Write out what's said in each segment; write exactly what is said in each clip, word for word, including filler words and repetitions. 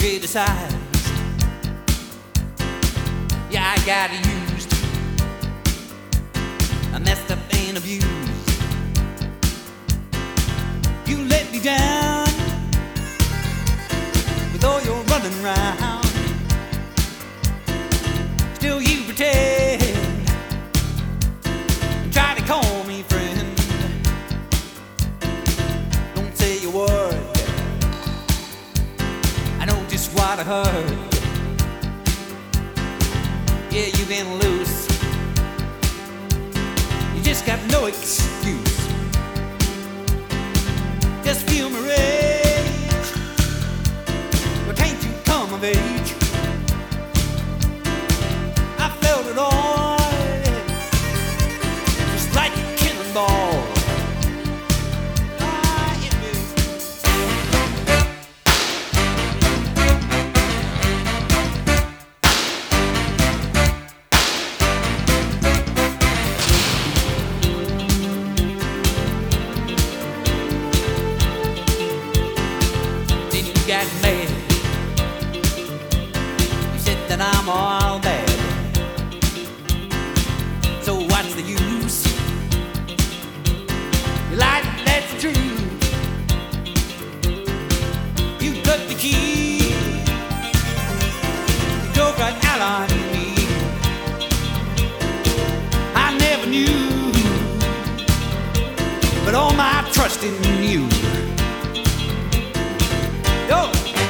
criticized. Yeah, I got used. I messed up and abused. You let me down with all your running around. Still you pretend, try to call me friend. Don't say a word, I know just what I heard. Yeah, you've been loose, you just got no excuse. Just feel my rage, but can't you come of age? I felt it all, just like a cannonball. Ah, hit me. Then you got mad, you said that I'm all bad. So what's the use? You lied, that's the truth. You took the key, you drove right out on me. I never knew, but all my trust in you. Yo!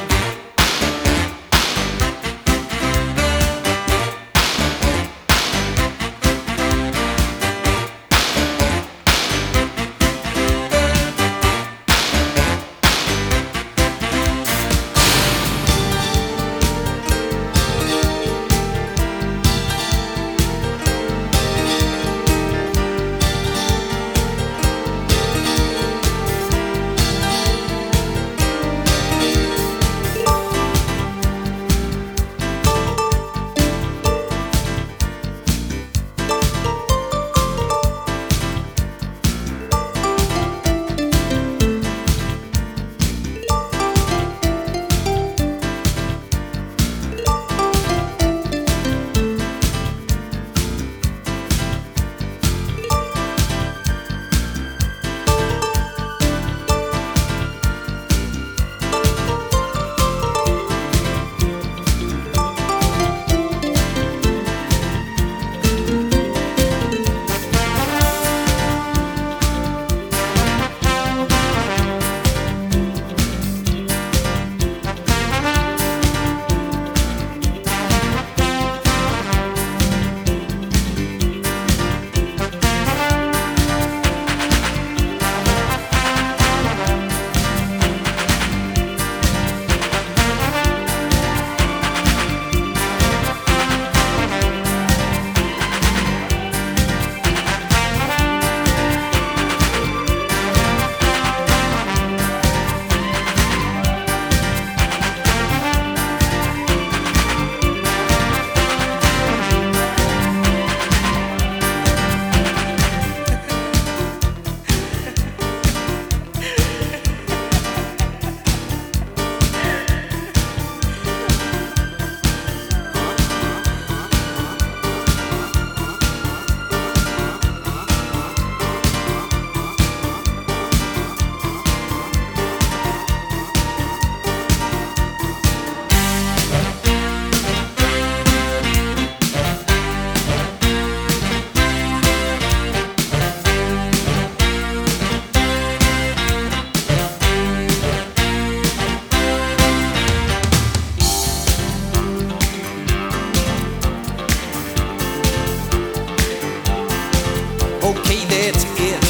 Okay, that's it.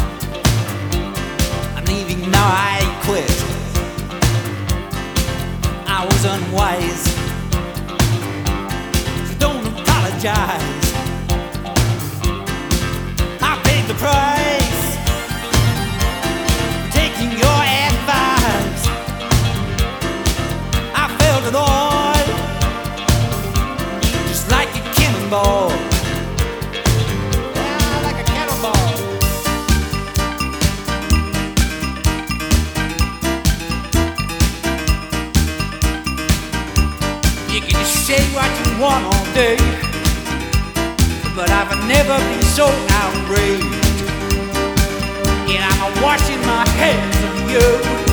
I'm leaving now, I quit. I was unwise, so don't apologize. I paid the price, taking your advice. I felt it all, just like a cannonball. say what you want all day, but I've never been so outraged. And I'm washing my hands of you.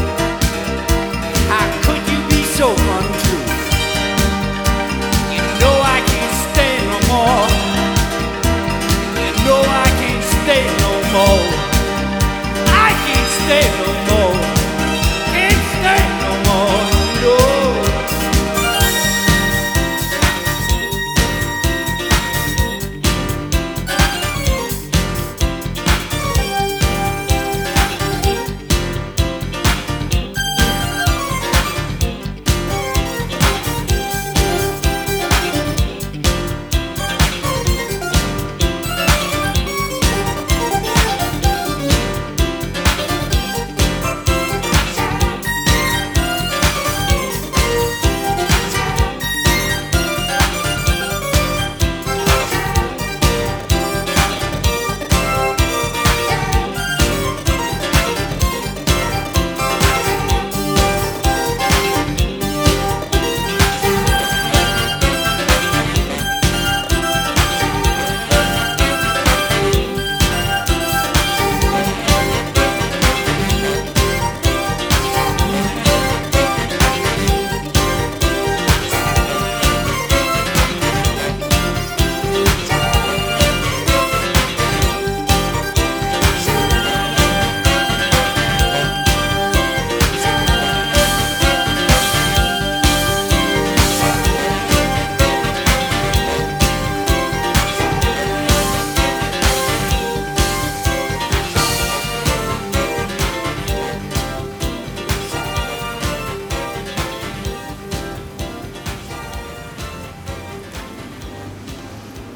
How could you be so untrue? You know I can't stay no more. You know I can't stay no more. I can't stay